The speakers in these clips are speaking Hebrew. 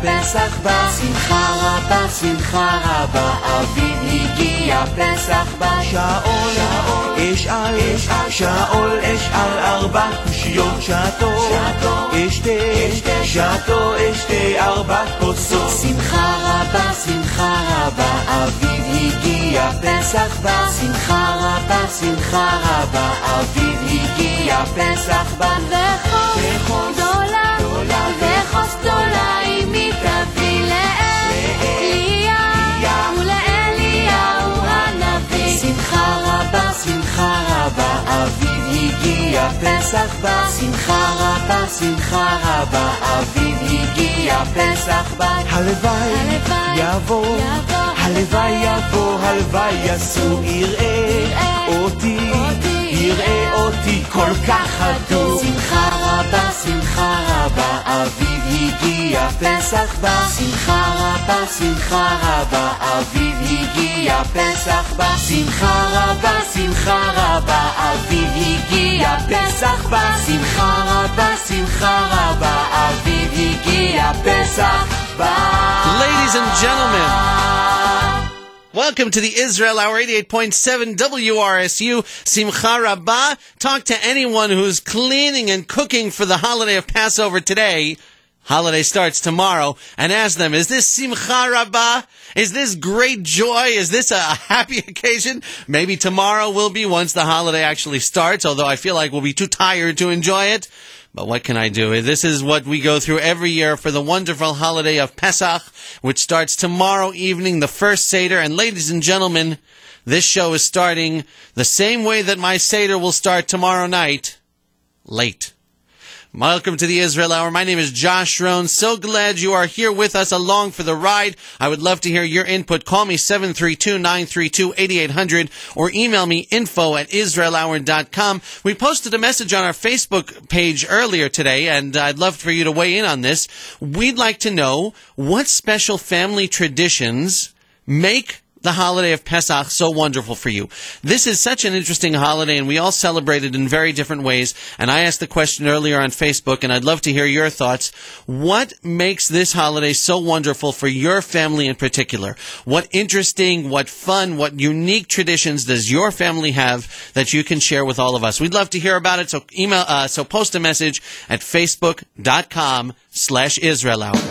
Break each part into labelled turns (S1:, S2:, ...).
S1: פסח בא, שמחה רבה, שמחה רבה, אביב הגיע, פסח בא. שאול אשאל, שאול אשאל 4 קושיות, שתו אשתה 4 כוסות. שמחה רבה, שמחה רבה, אביב הגיע, פסח בא. שמחה רבה, שמחה רבה, אביב הגיע, פסח בא. וחוס גדולה, וחוס גדולה, אמי תביא לאליה ולאליהו הנביא. שמחה רבה, שמחה רבה, אביב הגיע, פסח בא. שמחה רבה, שמחה רבה, אביב הגיע, פסח בא. הלוואי יבוא, הלוואי יבוא, הלוואי יסור, יראה אותי כל כך חדור. שמחה רבה, שמחה רבה, אביב הגיע, פסח בא. שמחה רבה, שמחה רבה, אביב הגיע, פסח בא. שמחה רבה, שמחה רבה, אביב הגיע, פסח בא. שמחה רבה, שמחה רבה, אביב הגיע, פסח בא.
S2: Ladies and gentlemen, welcome to the Israel Hour 88.7 WRSU. Simcha Rabbah. Talk to anyone who's cleaning and cooking for the holiday of Passover today. Holiday starts tomorrow. And ask them, is this Simcha Rabbah? Is this great joy? Is this a happy occasion? Maybe tomorrow will be once the holiday actually starts, although I feel like we'll be too tired to enjoy it. But what can I do? This is what we go through every year for the wonderful holiday of Pesach, which starts tomorrow evening, the first Seder. And ladies and gentlemen, this show is starting the same way that my Seder will start tomorrow night, late. Welcome to the Israel Hour. My name is Josh Rohn. So glad you are here with us along for the ride. I would love to hear your input. Call me 732-932-8800 or email me info@israelhour.com. We posted a message on our Facebook page earlier today, and I'd love for you to weigh in on this. We'd like to know what special family traditions make the holiday of Pesach so wonderful for you. This is such an interesting holiday, and we all celebrate it in very different ways. And I asked the question earlier on Facebook, and I'd love to hear your thoughts. What makes this holiday so wonderful for your family in particular? What interesting, what fun, what unique traditions does your family have that you can share with all of us? We'd love to hear about it. So so post a message at facebook.com/Israel Hour.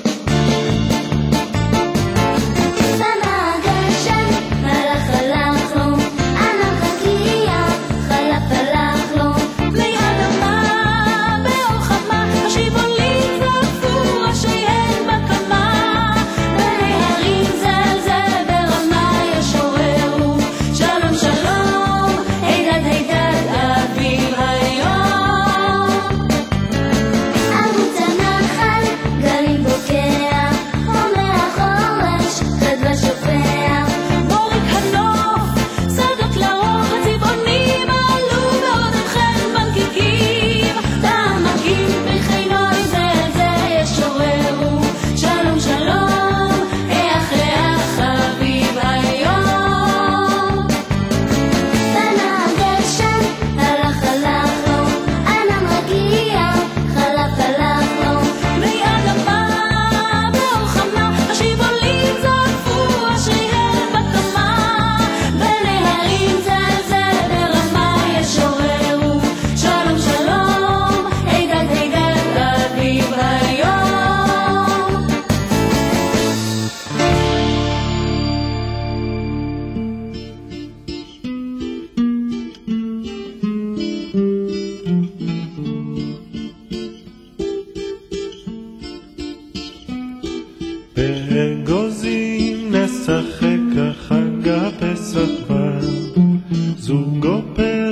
S3: באגוזים נשחק החג הפסח בא, זוגו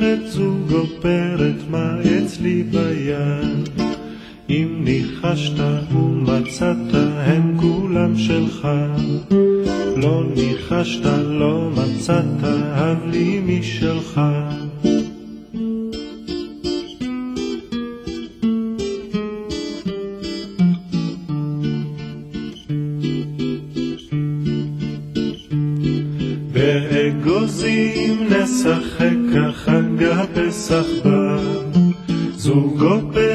S3: פרת מה אצלי ביד, אם ניחשת ומצאת הם כולם שלך, לא ניחשת לא מצאת אב לי משלך. באגוזים נשחק החג הפסח בא, זוגו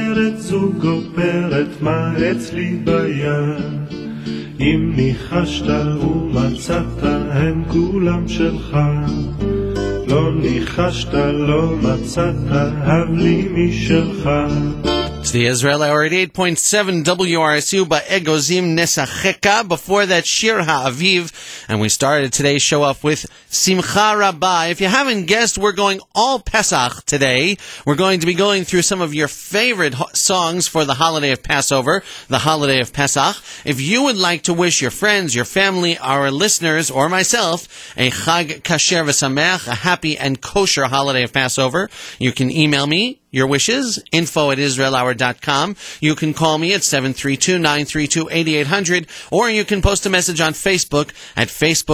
S3: פרט, מה אצלי ביד? אם ניחשת ומצאת, הם כולם שלך. לא ניחשת, לא מצאת, הב לי משלך.
S2: It's the Israel Hour 88.7 WRSU by Egozim Nesacheka. Before that, Shir HaAviv. And we started today's show off with Simcha Rabbah. If you haven't guessed, we're going all Pesach today. We're going to be going through some of your favorite songs for the holiday of Passover, the holiday of Pesach. If you would like to wish your friends, your family, our listeners, or myself a Chag Kasher V'Sameach, a happy and kosher holiday of Passover, you can email me your wishes, info@israelhour.com. You can call me at 732-932-8800, or you can post a message on Facebook at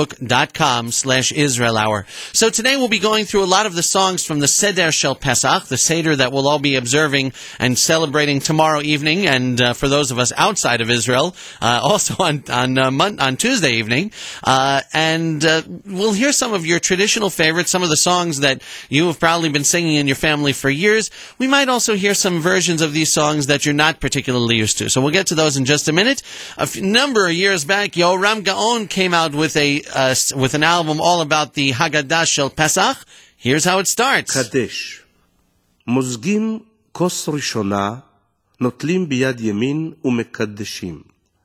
S2: facebook.com/IsraelHour. So today we'll be going through a lot of the songs from the Seder Shel Pesach, the Seder that we'll all be observing and celebrating tomorrow evening, and for those of us outside of Israel, also on Tuesday evening. And we'll hear some of your traditional favorites, some of the songs that you have probably been singing in your family for years. We might also hear some versions of these songs that you're not particularly used to. So we'll get to those in just a minute. A number of years back, Yoram Gaon came out with an album all about the Haggadah Shel Pesach. Here's how it starts.
S4: קדש. מוזגים כוס ראשונה, נוטלים ביד ימין ומקדשים.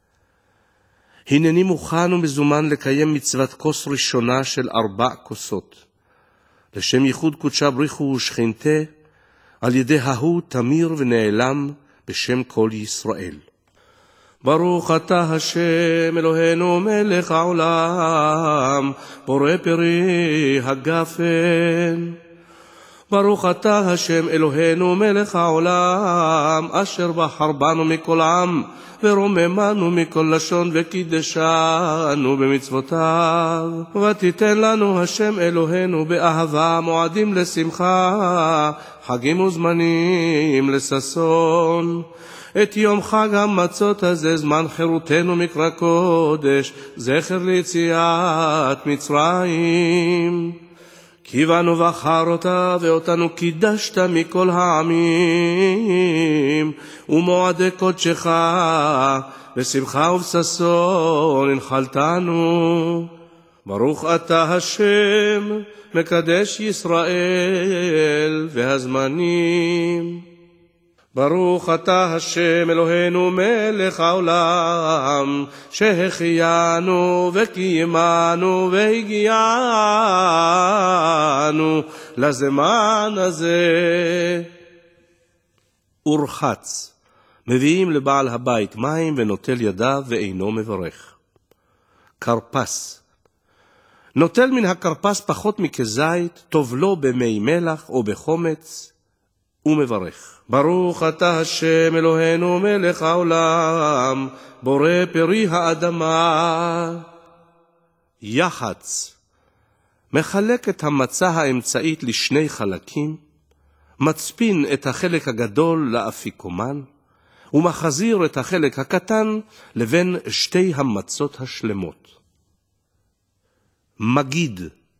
S4: הנני מוכן ומזומן לקיים מצוות כוס ראשונה של 4 כוסות. לשם ייחוד קודשה בריחו ושכינתה, על ידי ההוא תמיר ונעלם בשם כל ישראל. ברוך אתה השם אלוהינו מלך העולם, בורא פרי הגפן. ברוך אתה השם אלוהינו מלך העולם, אשר בחר בנו מכל עם, ורוממנו מכל לשון וקידשנו במצוותיו. ותיתן לנו השם אלוהינו באהבה מועדים לשמחה, חגים וזמנים לששון. את יום חג המצות הזה זמן חירותנו מקרא קודש, זכר ליציאת מצרים. כי בנו בחרת ואותנו קידשת מכל העמים, ומועדי קודשך בשמחה ובששון הנחלתנו. ברוך אתה השם מקדש ישראל והזמנים. ברוך אתה השם אלוהינו מלך העולם, שהחיינו וקיימנו והגיענו לזמן הזה. ורחץ, מביאים לבעל הבית מים ונוטל ידיו ואינו מברך. קרפס, נוטל מן הקרפס פחות מכזית, טוב לו במי מלח או בחומץ, ומברך. ברוך אתה השם אלוהינו מלך העולם, בורא פרי האדמה. יחץ, מחלק את המצה האמצעית לשני חלקים, מצפין את החלק הגדול לאפיקומן, ומחזיר את החלק הקטן לבין שתי המצות השלמות. מגיד,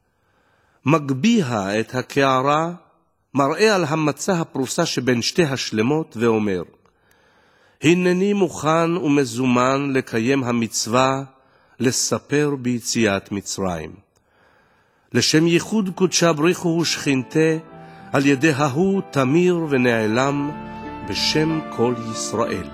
S4: מגביה את הקערה, מראה על המצה הפרוסה שבין שתי השלמות ואומר, הנני מוכן ומזומן לקיים המצווה לספר ביציאת מצרים. לשם ייחוד קודשה בריחו ושכינתה, על ידי ההוא תמיר ונעלם בשם כל ישראל.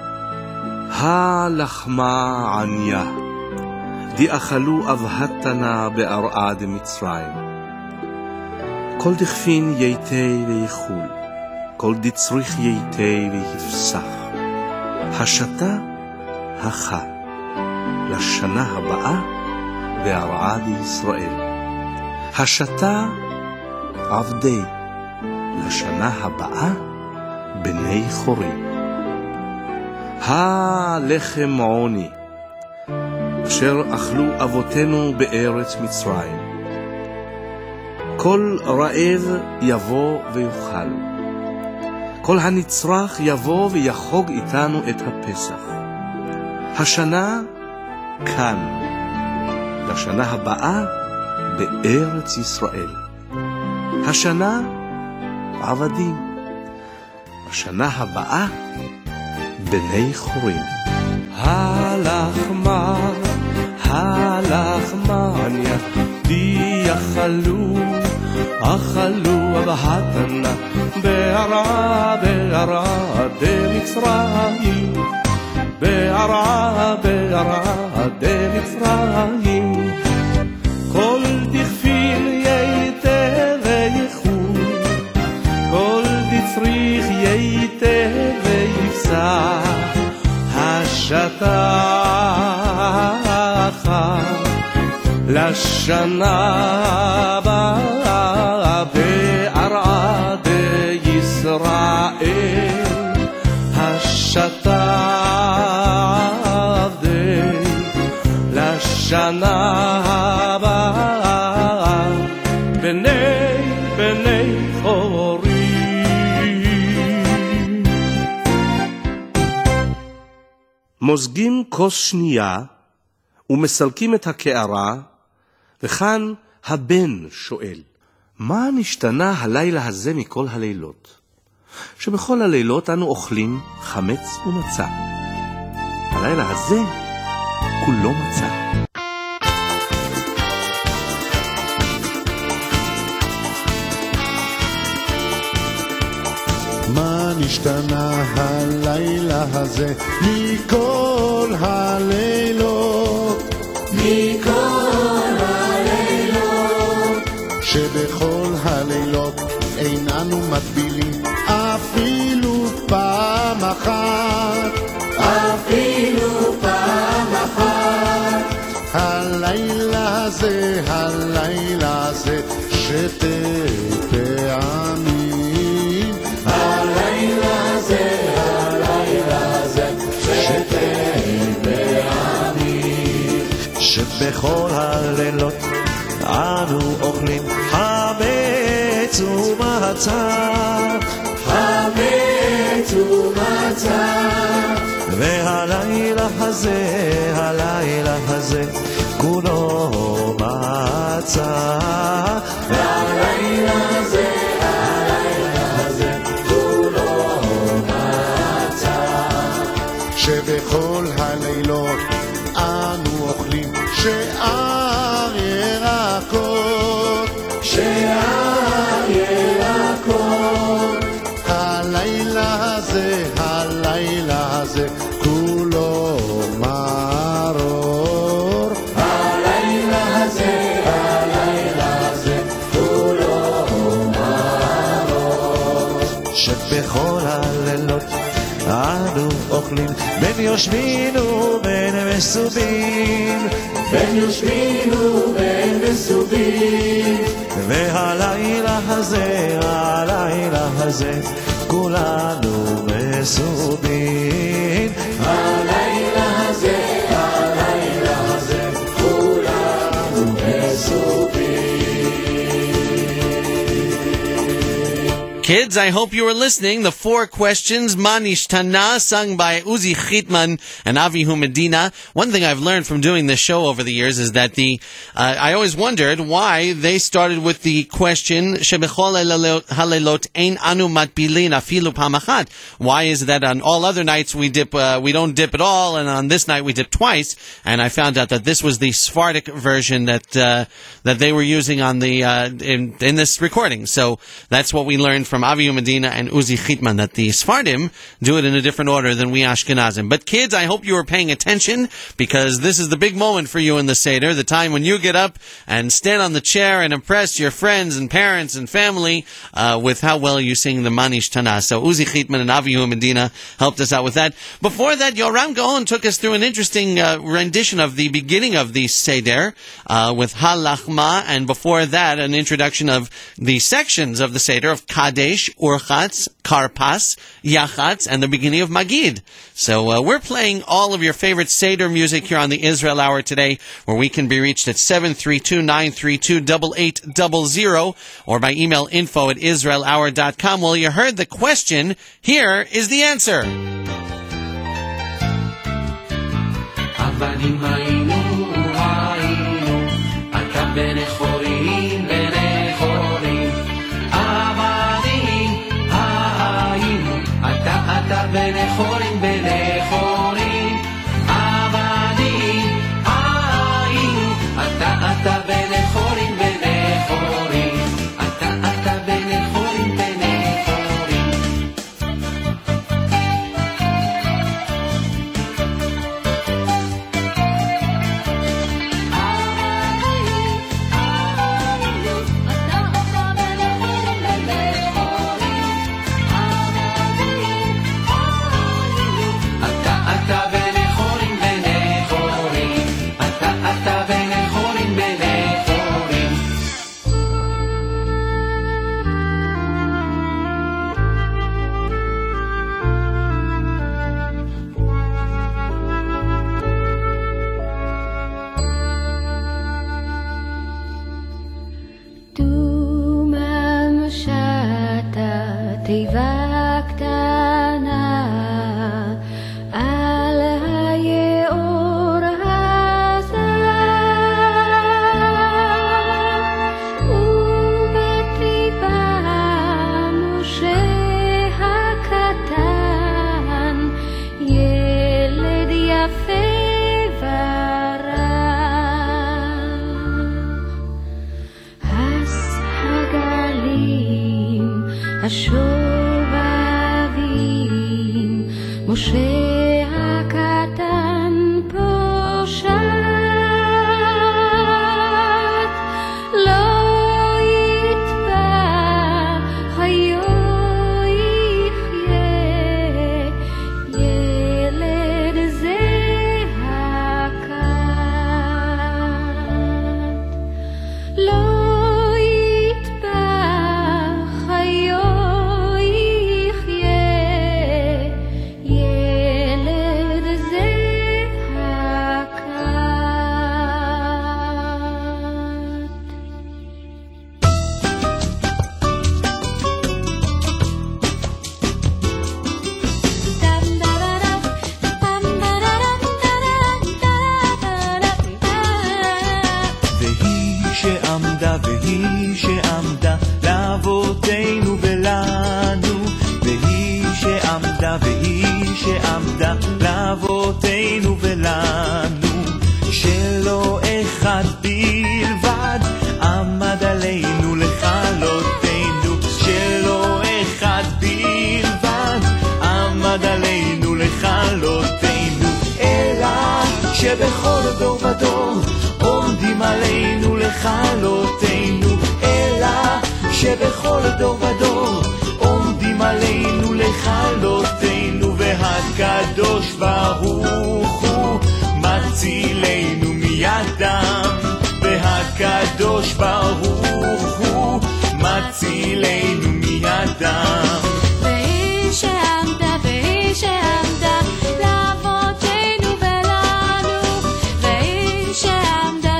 S4: הלחמה עניה, דאכלו אבהתנה בארעה דמצרים. כל דכפין ייתי ויחול, כל דצריך ייתי ויפסח. השתה הכה, לשנה הבאה בהרעה לישראל. השתה עבדי, לשנה הבאה בני חורים. הלחם עוני, אשר אכלו אבותינו בארץ מצרים. כל רעב יבוא ויאכל, כל הנצרך יבוא ויחוג איתנו את הפסח. השנה כאן, לשנה הבאה בארץ ישראל. השנה עבדים, בשנה הבאה בני חורים. הלחמניה די אכלו בהתנה בערה דמצרים, בערה דמצרים. כל דכפיל ייתה וייחוד, כל דצריך ייתה ויפסע, השטחה לשנה הבאה בערה דישראל, השטח לשנה הבאה בני חורים. מוזגים כוס שנייה ומסלקים את הקערה, וכאן הבן שואל, מה נשתנה הלילה הזה מכל הלילות? שבכל הלילות אנו אוכלים חמץ ומצה. הלילה הזה כולו מצה.
S5: מה נשתנה הלילה הזה מכל הלילות, מכל הלילות, שבכל הלילות איננו מטבילים אפילו פעם אחת, אפילו פעם אחת. הלילה הזה, הלילה הזה, שתי פעמים. הלילה הזה, הלילה הזה, שתי פעמים. שבכל הלילות אנו אוכלים חמץ ומצה, חמץ ומצה. והלילה הזה, הלילה הזה, כולו מצה. והלילה הזה, הלילה הזה, כולו מצה. שבכל הלילות אנו אוכלים שאר ירקות, שאר ירקות. הלילה הזה, הלילה הזה, כולו מרור. הלילה הזה, הלילה הזה, כולו מרור. שבכל הלילות אנו אוכלים בין יושבים ובין מסובים, בין יושבים ובין מסובים. והלילה הזה, הלילה הזה, כולנו מסובים. הלילה הזה, הלילה הזה, כולנו מסובים.
S2: Kids, I hope you were listening. The four questions, Ma Nishtana, sung by Uzi Chitman and Avihu Medina. One thing I've learned from doing this show over the years is that I always wondered why they started with the question, Shebechol halelot ein anu matbilin afilu pamachat. Why is it that on all other nights we don't dip at all, and on this night we dip twice? And I found out that this was the Sephardic version that they were using on the in this recording. So that's what we learned from Avihu Medina and Uzi Chitman, that the Sephardim do it in a different order than we Ashkenazim. But kids, I hope you were paying attention, because this is the big moment for you in the Seder, the time when you get up and stand on the chair and impress your friends and parents and family with how well you sing the Ma Nishtana. So Uzi Chitman and Avihu Medina helped us out with that. Before that, Yoram Gaon took us through an interesting rendition of the beginning of the Seder with Halachma, and before that, an introduction of the sections of the Seder of Kadesh, Urchatz, Karpas, Yachatz, and the beginning of Magid. So we're playing all of your favorite Seder music here on the Israel Hour today, where we can be reached at 732-932-8800 or by email info@israelhour.com. Well, you heard the question. Here is the answer.
S6: בני חורים בני חורים עבדים היינו אתה בני חורים בני חורים אתה בני חורים בני חורים
S7: תיבה קטנה על היאור הזר ובתיבה משה הקטן ילד יפה ורח הס הגלים השובבים משה הקטן פושט לא יטבע היו יחיה ילד זה הקט לא
S5: והיא שעמדה לאבותינו ולנו והיא שעמדה לאבותינו ולנו שלא אחד בלבד עמד עלינו לכלותנו שלא אחד בלבד עמד עלינו לכלותנו אלא שבכל דור ודור עומדים עלינו לכלותנו אלא שבכל דור ודור עומדים עלינו לכלותנו והקדוש ברוך הוא מצילנו מידם והקדוש ברוך הוא מצילנו מידם
S7: והיא שעמדה לאבותינו ולנו והיא שעמדה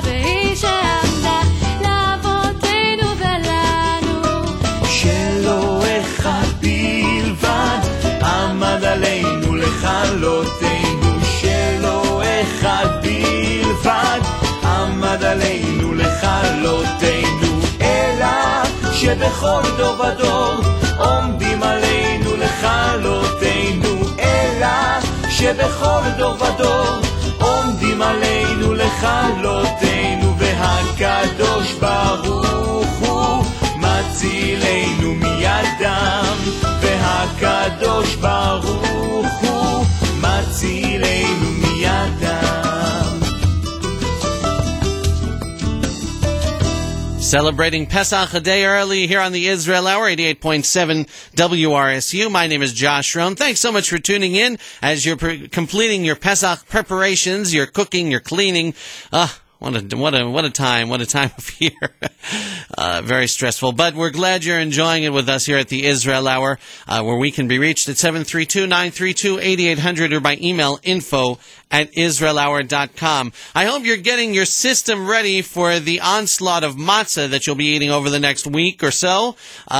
S7: לאבותינו ולנו
S5: שלא אחד בלבד עמד עלינו לכלותנו שלא אחד בלבד עמד עלינו לכלותנו אלא שבכל דור ודור עומדים עלינו לכלותנו אלא שבכל דור ודור עומדים עלינו לכלותנו והקדוש ברוך הוא מצילנו מידם והקדוש ברוך הוא מצילנו מידם
S2: Celebrating Pesach a day early here on the Israel Hour, 88.7 WRSU. My name is Josh Rohn. Thanks so much for tuning in as you're completing your Pesach preparations, your cooking, your cleaning. What a time of year. Very stressful. But we're glad you're enjoying it with us here at the Israel Hour, where we can be reached at 732-932-8800 or by email info@israelhour.com. I hope you're getting your system ready for the onslaught of matzah that you'll be eating over the next week or so.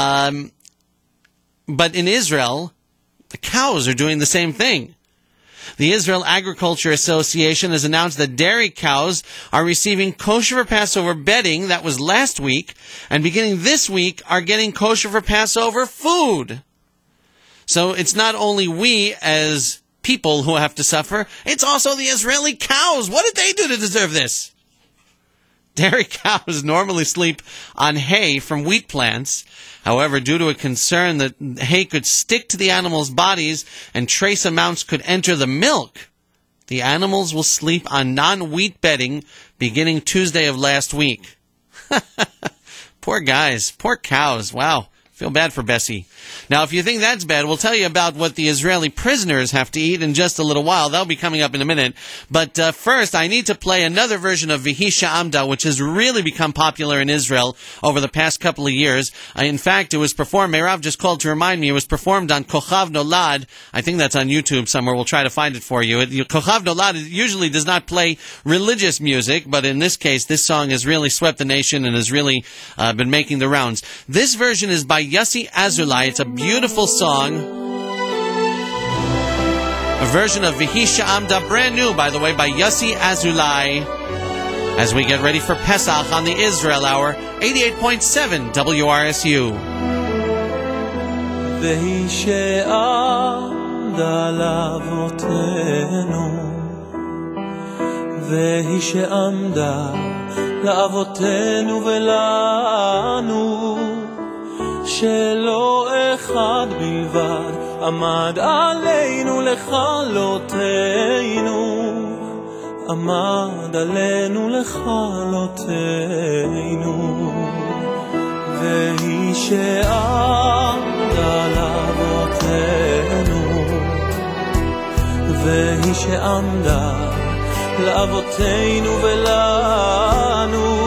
S2: But in Israel, the cows are doing the same thing. The Israel Agriculture Association has announced that dairy cows are receiving kosher for Passover bedding that was last week, and beginning this week are getting kosher for Passover food. So it's not only we as people who have to suffer, it's also the Israeli cows. What did they do to deserve this? Dairy cows normally sleep on hay from wheat plants. However, due to a concern that hay could stick to the animals' bodies and trace amounts could enter the milk, the animals will sleep on non-wheat bedding beginning Tuesday of last week. Poor guys, poor cows. Wow. Feel bad for Bessie. Now, if you think that's bad, we'll tell you about what the Israeli prisoners have to eat in just a little while. That'll be coming up in a minute. But first, I need to play another version of Vehi She'amda, which has really become popular in Israel over the past couple of years. In fact, it was performed, Meirav just called to remind me, it was performed on Kochav Nolad. I think that's on YouTube somewhere. We'll try to find it for you. Kochav Nolad usually does not play religious music, but in this case, this song has really swept the nation and has really been making the rounds. This version is by Yossi Azulai. It's a beautiful song. A version of Vehi She'amda, brand new, by the way, by Yossi Azulai. As we get ready for Pesach on the Israel Hour, 88.7 WRSU.
S5: Vehi She'amda la'avotenu, Vehi She'amda la'avotenu velanu, שלא אחד בלבד עמד עלינו לכלותנו, עמד עלינו לכלותנו. והיא שעמדה לאבותינו, והיא שעמדה לאבותינו ולנו,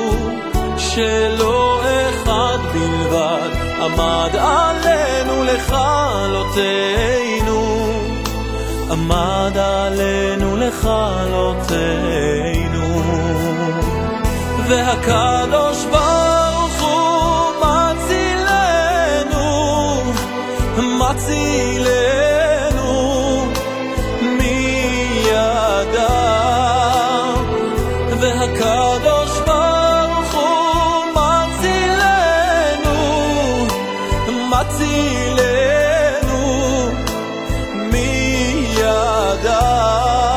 S5: שלא אחד בלבד עמד עלינו לכלותנו, עמד עלינו לכלותנו. והקדוש ברוך הוא מצילנו, מצילנו מידם. והקדוש ברוך הוא מצילנו, מצילנו מידם.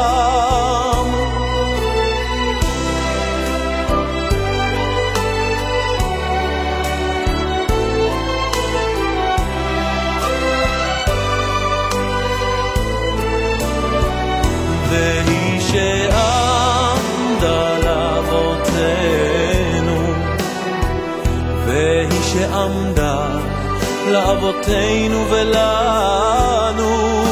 S5: והיא שעמדה לאבותינו, והיא שעמדה לאבותינו ולנו,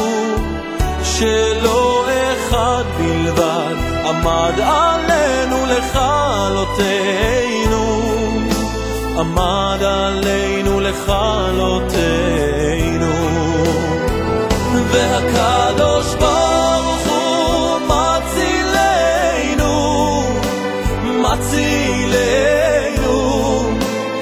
S5: שלא אחד בלבד עמד עלינו לכלותנו, עמד עלינו לכלותנו. והקדוש ברוך הוא מצילנו, מצילנו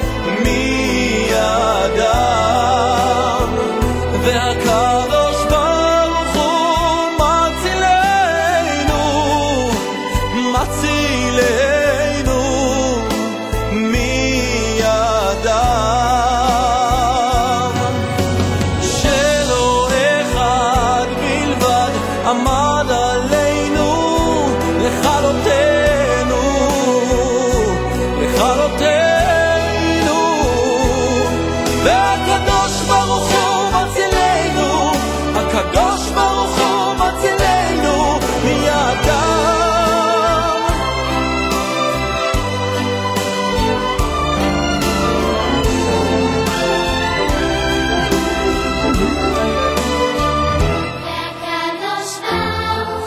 S5: מידם. והקדוש ברוך הוא מצילנו, מצילנו מידם. שלא אחד בלבד עמד עלינו לכלותנו, לכלותנו. והקדוש ברוך הוא מצילנו, הקדוש ברוך הוא מצילנו מידם.
S7: והקדוש ברוך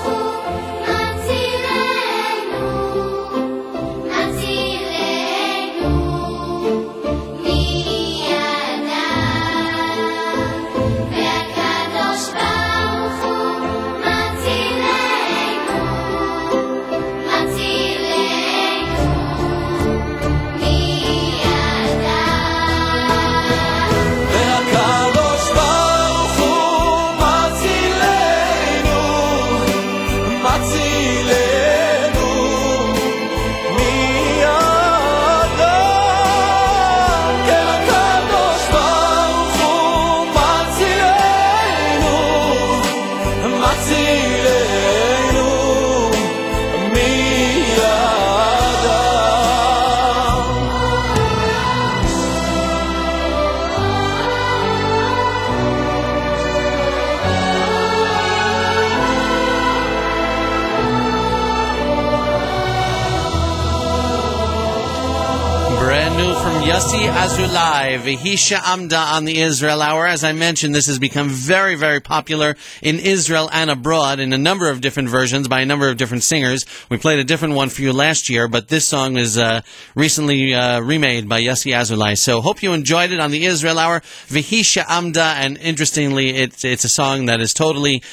S2: Yossi Azulai, Vehisha Amda on the Israel Hour. As I mentioned, this has become very, very popular in Israel and abroad in a number of different versions by a number of different singers. We played a different one for you last year, but this song is recently remade by Yossi Azulai. So hope you enjoyed it on the Israel Hour, Vehisha Amda, and interestingly, it's a song that is totally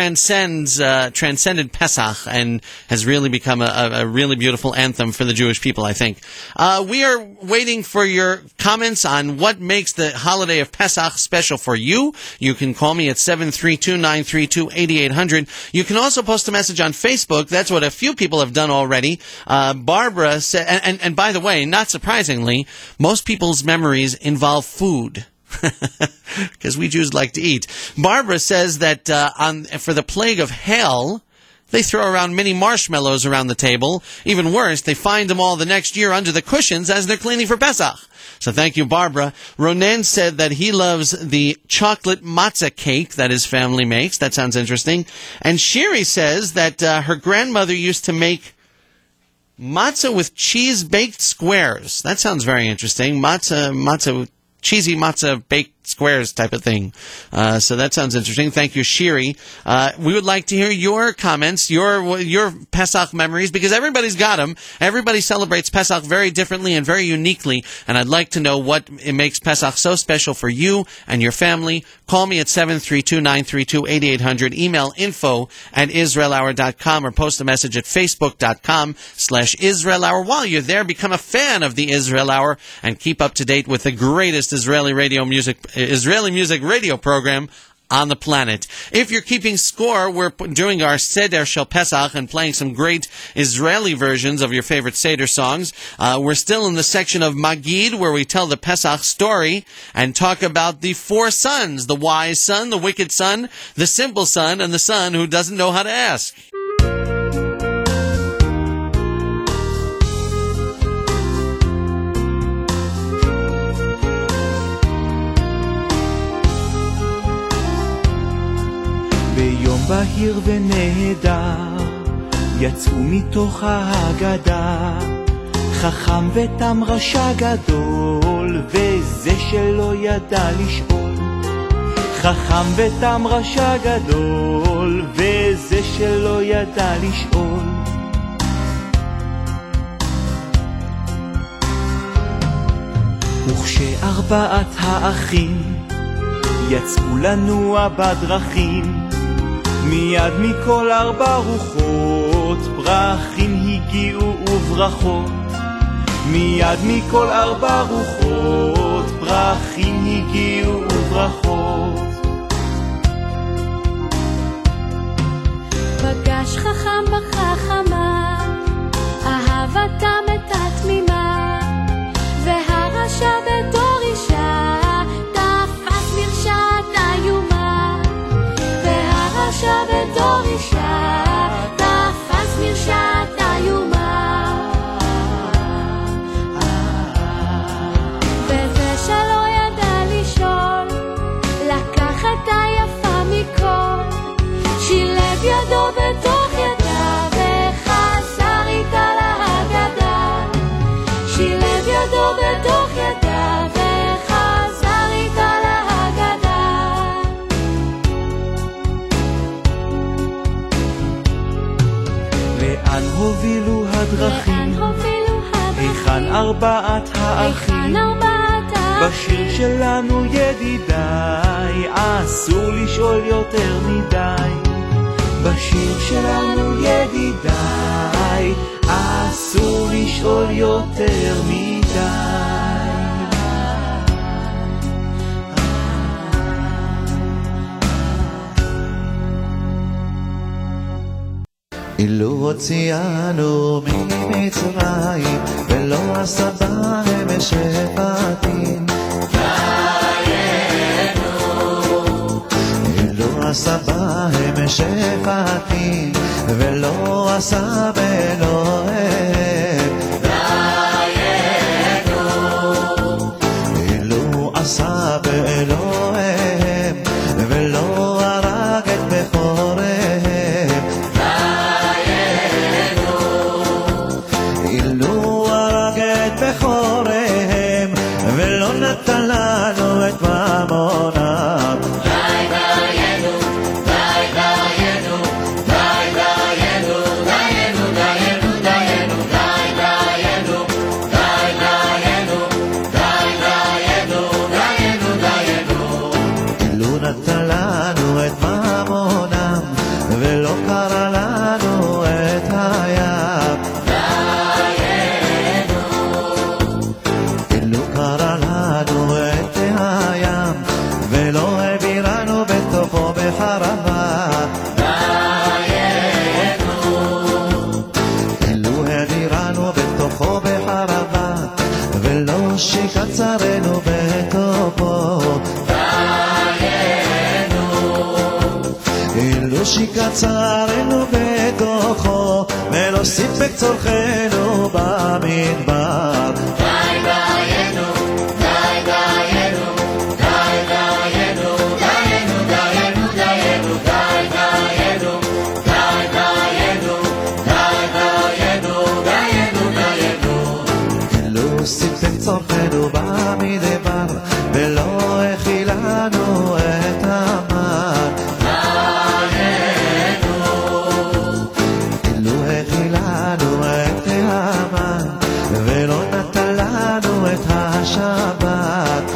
S2: transcended Pesach and has really become a really beautiful anthem for the Jewish people, I think. We are waiting for your comments on what makes the holiday of Pesach special for you. You can call me at 732-932-8800. You can also post a message on Facebook. That's what a few people have done already. Barbara said, and by the way, not surprisingly, most people's memories involve food. Because we Jews like to eat. Barbara says that for the plague of hell, they throw around mini marshmallows around the table. Even worse, they find them all the next year under the cushions as they're cleaning for Pesach. So thank you, Barbara. Ronan said that he loves the chocolate matzah cake that his family makes. That sounds interesting. And Shiri says that her grandmother used to make matzah with cheese-baked squares. That sounds very interesting. Matzah, cheesy matzah baked squares type of thing. So that sounds interesting. Thank you, Shiri. We would like to hear your comments, your Pesach memories, because everybody's got them. Everybody celebrates Pesach very differently and very uniquely, and I'd like to know what it makes Pesach so special for you and your family. Call me at 732-932-8800. Email info@israelhour.com or post a message at facebook.com/Israel Hour. While you're there, become a fan of the Israel Hour and keep up to date with the greatest Israeli music radio program on the planet. If you're keeping score, we're doing our Seder Shel Pesach and playing some great Israeli versions of your favorite Seder songs. We're still in the section of Magid, where we tell the Pesach story and talk about the four sons: the wise son, the wicked son, the simple son, and the son who doesn't know how to ask.
S5: ביום בהיר ונהדר יצאו מתוך ההגדה חכם ותם רשע גדול וזה שלא ידע לשאול חכם ותם רשע גדול וזה שלא ידע לשאול וכשארבעת האחים יצאו לנוע בדרכים מיד מכל ארבע רוחות פרחים הגיעו וברכות מיד מכל ארבע רוחות פרחים הגיעו וברכות
S7: פגש חכם בחכמה אהבתם את התמימה והרשע בתור אישה תפס מרשעת איומה והרשע בתור אישה תפס מרשעת איומה וזה שלא ידע לשאול לקח את היפה מכל שילב ידו בתוך ידה וחזר איתה להגדה שילב ידו בתוך ידה וחזר איתה להגדה
S5: לאן הובילו הדרכים היכן ארבעת האחים בשיר שלנו ידידיי אסור לשאול יותר מדי בשיר שלנו ידידיי אסור לשאול יותר מדי
S8: אילו הוציאנו ממצרים ולא עשה בהם שפטים אילו עשה בהם שפטים ולא עשה באלוהים אילו עשה באלוהים ולא הרג את בכוריהם ולא קרא לנו את הים.
S6: דיינו,
S8: אילו קרא לנו את הים ולא העבירנו בתוכו בחרבה.
S6: דיינו,
S8: אילו העבירנו בתוכו בחרבה ולא שקצרנו בתוכו. אילו שקצרנו בתוכו ולא סיפק צורכנו במדבר.
S6: דיינו, דיינו, דיינו, דיינו, דיינו, דיינו, דיינו, דיינו, דיינו, דיינו, דיינו.
S8: אילו סיפק צורכנו במדבר ולא הכילנו את המן. אילו הכילנו את המן ולא נתן לנו את השבת.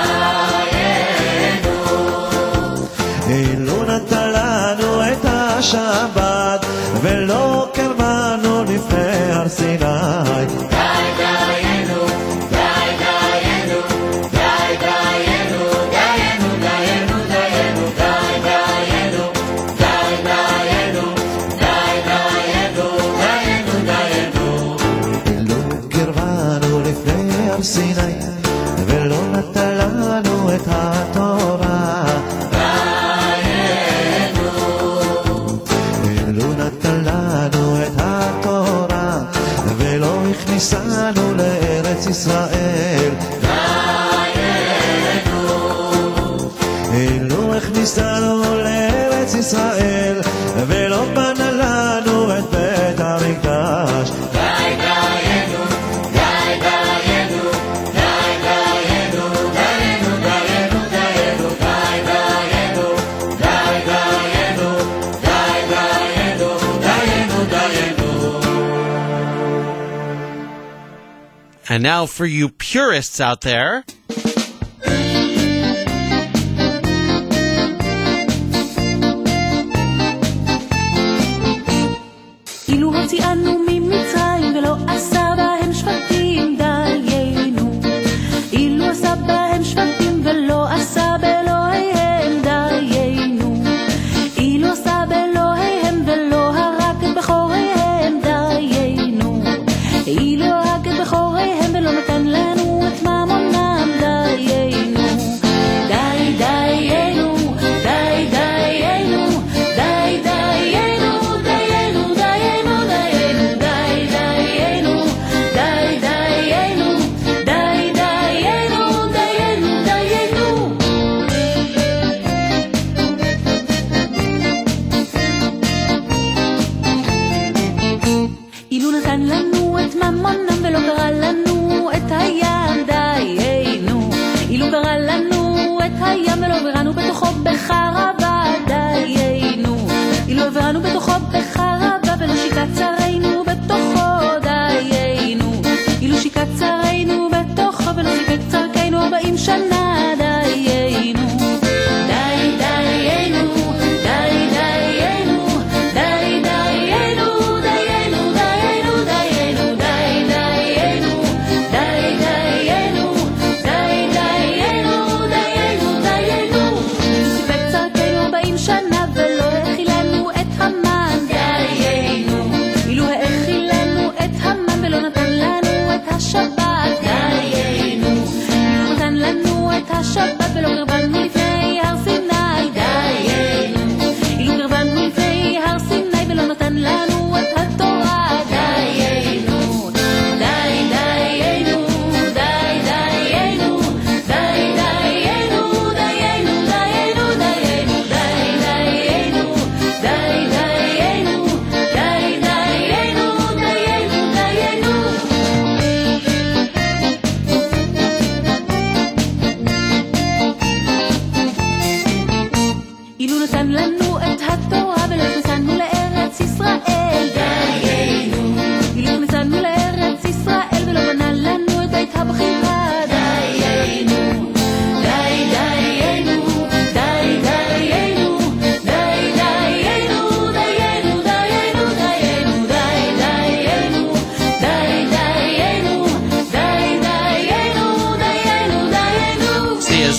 S8: אילו נתן לנו את השבת ולא קרבנו לפני הר סיני.
S6: דיינו, דיינו, דיינו, דיינו, דיינו, דיינו, דיינו, דיינו, דיינו, דיינו, דיינו.
S8: אילו קרבנו לפני הר סיני ולא נתן לנו את התורה. אילו נתן לנו את התורה ולא הכניסנו לארץ ישראל. אילו הכניסנו לארץ ישראל ולא בנה לנו את בית המקדש.
S6: דיינו, דיינו, דיינו, דיינו, דיינו, דיינו, דיינו, דיינו, דיינו, דיינו.
S2: And now for you purists out there,
S7: אילו הוציאנו ממצרים ולא עשה בהם שבטים. דיינו, אילו עשה בהם שבטים ולא עשה באלוהיהם. דיינו, אילו עשה באלוהיהם ולא הרג את בכוריהם. דיינו, אילו הרג את בכוריהם ולא נתן לנו את ממונם. דיינו, דיינו, דיינו, דיינו, דיינו, דיינו, דיינו, דיינו, דיינו, דיינו, דיינו, אילו נתן לנו את ממונם ולא קרא לנו את הים. דיינו, אילו קרא לנו את הים ולא העברנו בתוכו בחרבה. דיינו, אילו העברנו בתוכו בחרבה ולא שיקת צרינו בתוכו. דיינו, אילו שיקת צרינו בתוכו ולא סיפק צרכנו 40 שנה. דיינו, דיינו, דיינו, דיינו, דיינו, דיינו, דיינו, דיינו, דיינו, דיינו, דיינו, דיינו. סיפק צרכנו 40 שנה ולא הכילנו את המן. דיינו, אילו הכילנו את המן ולא נתן לנו את השבת. דיינו, אילו נתן לנו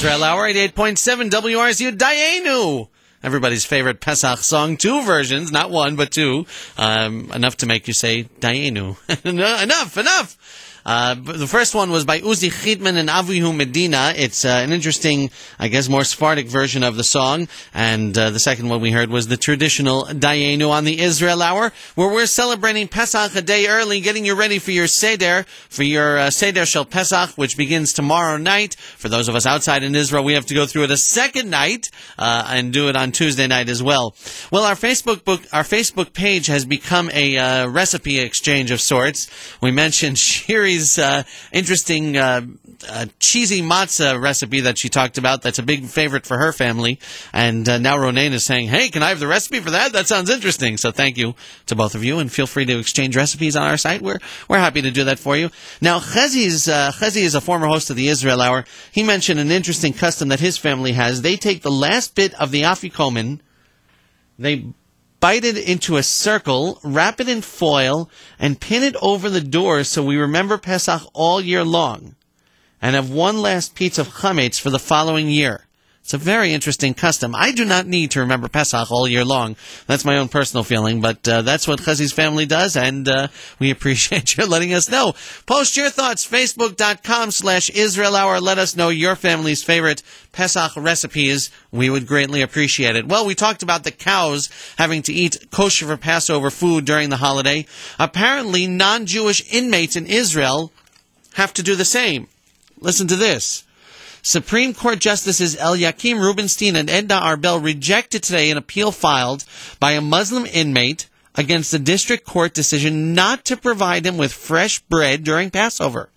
S2: Israel Hour, 88.7 WRSU, Dayenu. Everybody's favorite Pesach song, 2 versions, not 1, but 2. Enough to make you say, Dayenu. Enough! The first one was by Uzi Chitman and Avihu Medina. It's an interesting, I guess, more Sephardic version of the song. And the second one we heard was the traditional Dayenu on the Israel Hour, where we're celebrating Pesach a day early, getting you ready for your Seder Seder Shel Pesach, which begins tomorrow night. For those of us outside in Israel, we have to go through it a second night and do it on Tuesday night as well. Well, our Facebook page has become a recipe exchange of sorts. We mentioned Shiri's interesting cheesy matzah recipe that she talked about. That's a big favorite for her family. And now Ronaine is saying, hey, can I have the recipe for that? That sounds interesting. So thank you to both of you, and feel free to exchange recipes on our site. We're happy to do that for you. Now, Chezi is a former host of the Israel Hour. He mentioned an interesting custom that his family has. They take the last bit of the afikomen, they bite it into a circle, wrap it in foil, and pin it over the door so we remember Pesach all year long, and have one last piece of chametz for the following year. It's a very interesting custom. I do not need to remember Pesach all year long. That's my own personal feeling, but that's what Chazi's family does, and we appreciate you letting us know. Post your thoughts, Facebook.com/Israel Hour. Let us know your family's favorite Pesach recipes. We would greatly appreciate it. Well, we talked about the cows having to eat kosher for Passover food during the holiday. Apparently, non-Jewish inmates in Israel have to do the same. Listen to this. Supreme Court Justices Eliakim Rubinstein and Edna Arbel rejected today an appeal filed by a Muslim inmate against the district court decision not to provide him with fresh bread during Passover.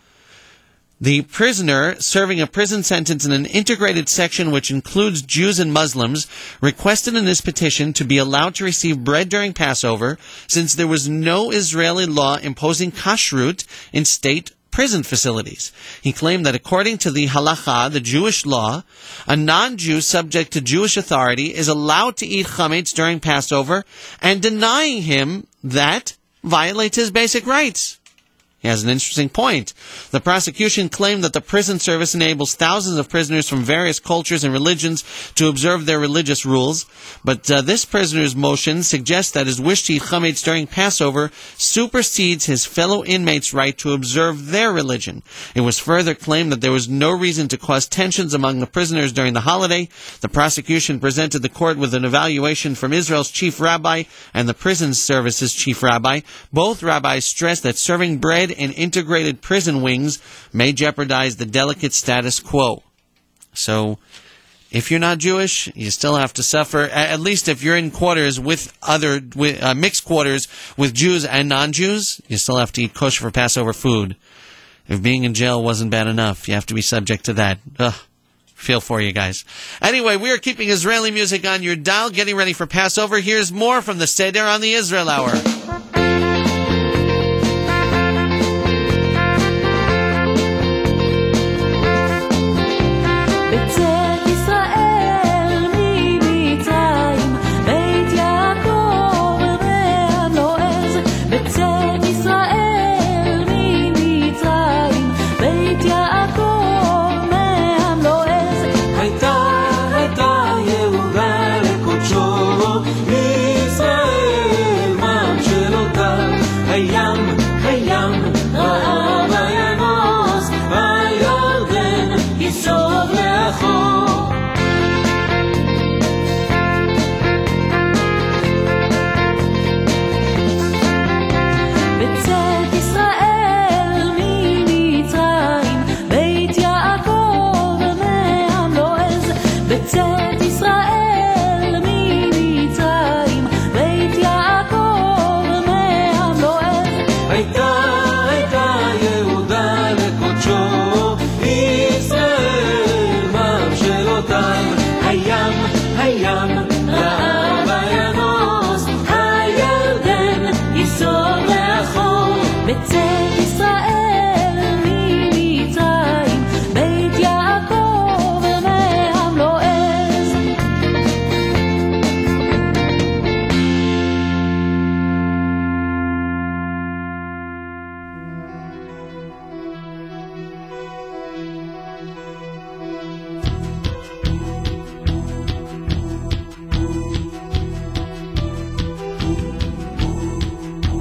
S2: The prisoner, serving a prison sentence in an integrated section which includes Jews and Muslims, requested in his petition to be allowed to receive bread during Passover, since there was no Israeli law imposing kashrut in state prison facilities. He claimed that according to the halacha, the Jewish law, a non-Jew subject to Jewish authority is allowed to eat chametz during Passover, and denying him that violates his basic rights. He has an interesting point. The prosecution claimed that the prison service enables thousands of prisoners from various cultures and religions to observe their religious rules, but this prisoner's motion suggests that his wish to eat chametz during Passover supersedes his fellow inmates' right to observe their religion. It was further claimed that there was no reason to cause tensions among the prisoners during the holiday. The prosecution presented the court with an evaluation from Israel's chief rabbi and the prison service's chief rabbi. Both rabbis stressed that serving bread in integrated prison wings may jeopardize the delicate status quo. So, if you're not Jewish, you still have to suffer. At least if you're in quarters with mixed quarters with Jews and non-Jews, you still have to eat kosher for Passover food. If being in jail wasn't bad enough, you have to be subject to that. Ugh. Feel for you guys. Anyway, we are keeping Israeli music on your dial, getting ready for Passover. Here's more from the Seder on the Israel Hour.
S5: ישראל ממשיך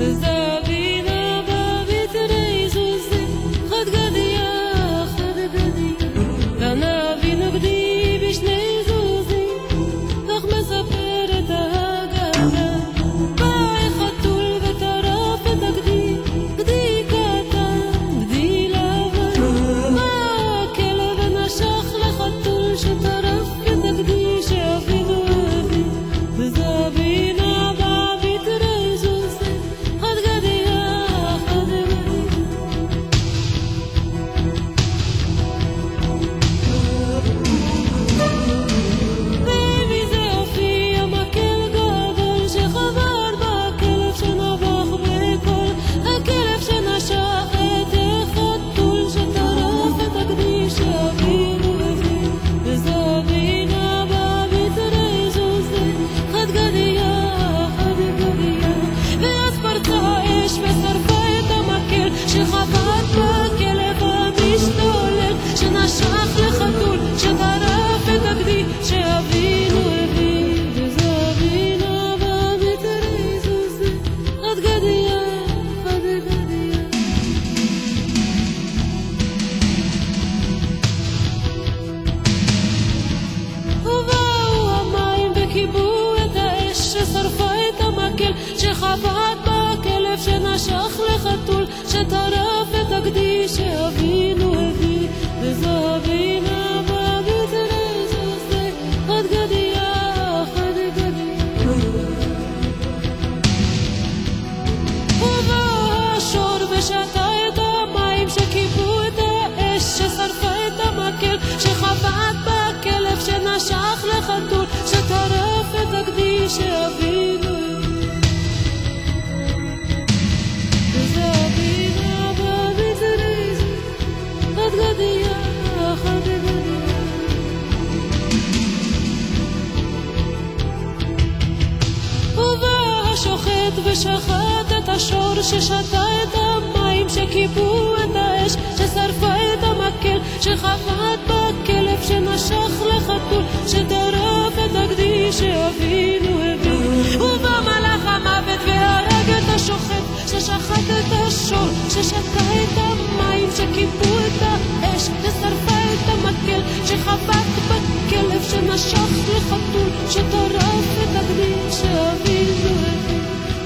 S9: ושחט את השור ששתה את המים שכיבו את האש ששרפה את המקל שחבט בכלב שנשך לחתול שטרף את הגדי שאבינו הביא ובא מלאך המוות והרג את השוחט ששחט את השור ששתה את המים שכיבו את האש ששרפה את המקל שחבט בכלב שנשך לחתול שטרף את הגדי שאבינו הביא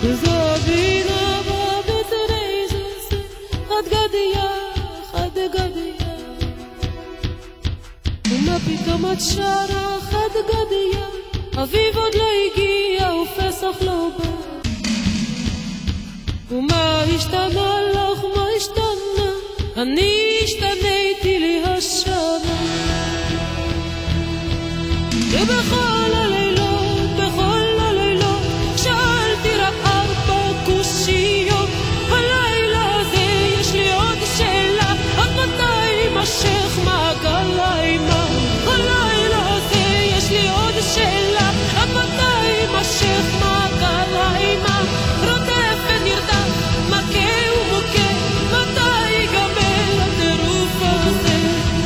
S9: וזבינה בבית רייזוס עד גדיה, עד גדיה ומה פתאום את שרה עד גדיה אביב עוד לא הגיע ופסח לא בא ומה השתנה לך, מה השתנה אני השתניתי לי השנה ובכל הלילות, בכל הלילות שאלתי רק הלילה הזה יש לי עוד שאלה עד מתי יימשך מעגל האימה הלילה הזה יש לי עוד שאלה עד מתי יימשך מעגל האימה רודף ונרדף מכה ומוכה מתי ייגמר הטירוף הזה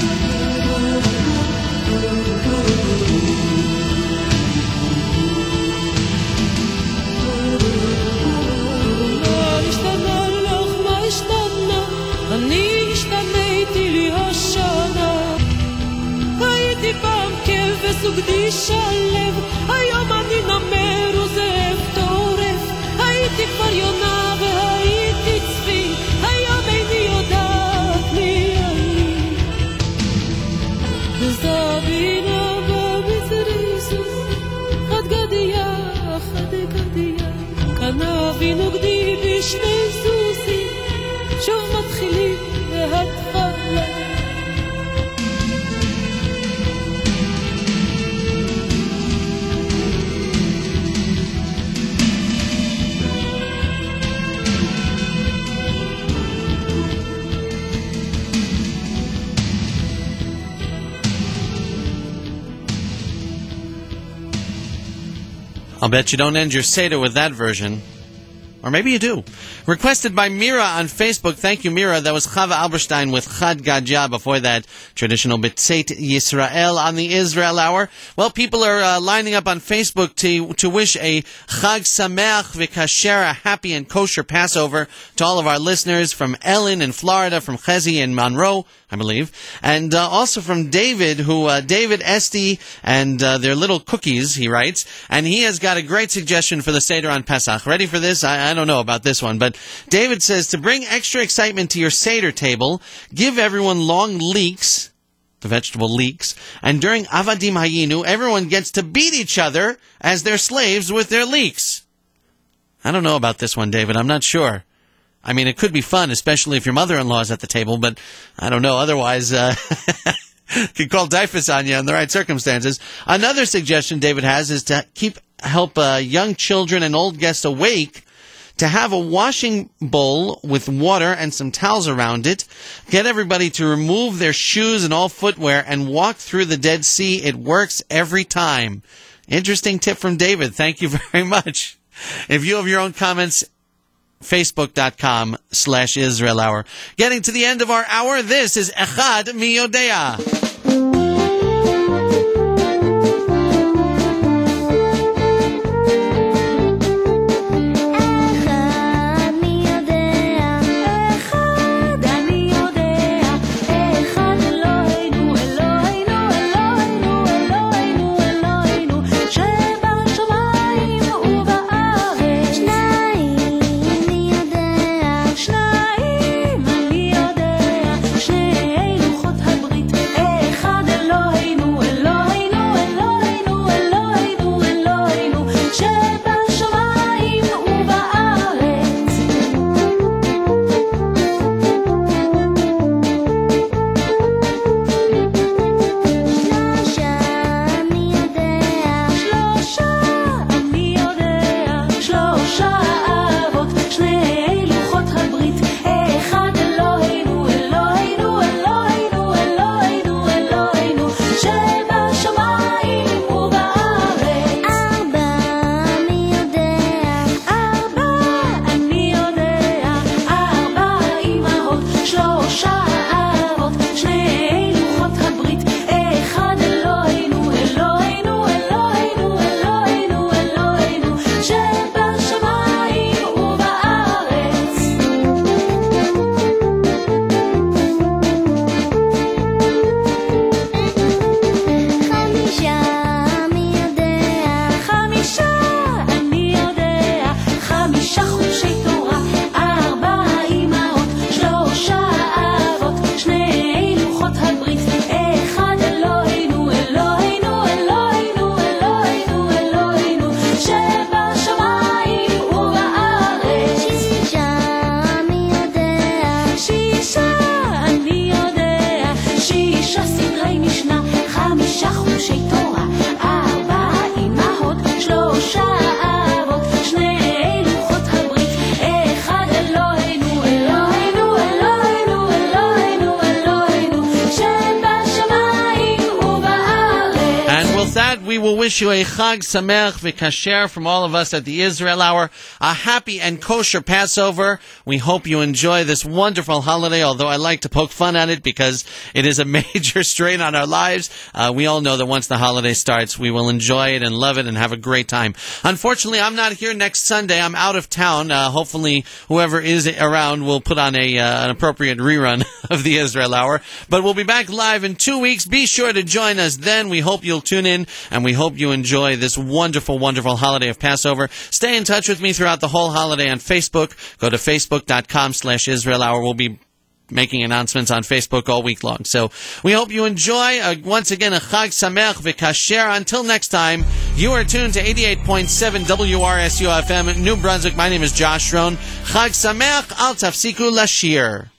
S9: אני השתניתי לי השנה הייתי פעם כלב וסוגדי שלב היום אני נמר וזאב טורף הייתי כבר יונה והייתי צבי היום איני יודעת מי אני וזבינה במצריסוס עד גדיה, עד גדיה כאן אבינו גדי בשני סוסים שוב מתחילים להתחלה
S2: I'll bet you don't end your Seder with that version. Or maybe you do. Requested by Mira on Facebook. Thank you, Mira. That was Chava Alberstein with Chad Gadya. Before that, traditional B'tzeit Yisrael on the Israel Hour. Well, people are lining up on Facebook to wish a Chag Sameach V'Kasher, a happy and kosher Passover to all of our listeners from Ellen in Florida, from Chezi in Monroe, I believe, and also from David, David Esty and their little cookies, he writes, and he has got a great suggestion for the Seder on Pesach. Ready for this? I don't know about this one, but David says, to bring extra excitement to your Seder table, give everyone long leeks, the vegetable leeks, and during Avadim Hayinu, everyone gets to beat each other as their slaves with their leeks. I don't know about this one, David. I'm not sure. I mean, it could be fun, especially if your mother-in-law is at the table, but I don't know. Otherwise, could call typhus on you in the right circumstances. Another suggestion David has is to help young children and old guests awake, to have a washing bowl with water and some towels around it, get everybody to remove their shoes and all footwear and walk through the Dead Sea. It works every time. Interesting tip from David. Thank you very much. If you have your own comments, Facebook.com/Israel Hour. Getting to the end of our hour, this is Echad Mi Yodea. We will wish you a Chag Sameach V'Kasher from all of us at the Israel Hour. A happy and kosher Passover. We hope you enjoy this wonderful holiday, although I like to poke fun at it because it is a major strain on our lives. We all know that once the holiday starts, we will enjoy it and love it and have a great time. Unfortunately, I'm not here next Sunday. I'm out of town. Hopefully, whoever is around will put on an appropriate rerun of the Israel Hour. But we'll be back live in 2 weeks. Be sure to join us then. We hope you'll tune in, and we hope you enjoy this wonderful, wonderful holiday of Passover. Stay in touch with me throughout the whole holiday on Facebook. Go to Facebook.com/Israel Hour. We'll be making announcements on Facebook all week long. So we hope you enjoy. Once again, a Chag Sameach V'Kasher. Until next time, you are tuned to 88.7 WRSU FM, New Brunswick. My name is Josh Rohn. Chag Sameach, Al Tafsiku Lashir.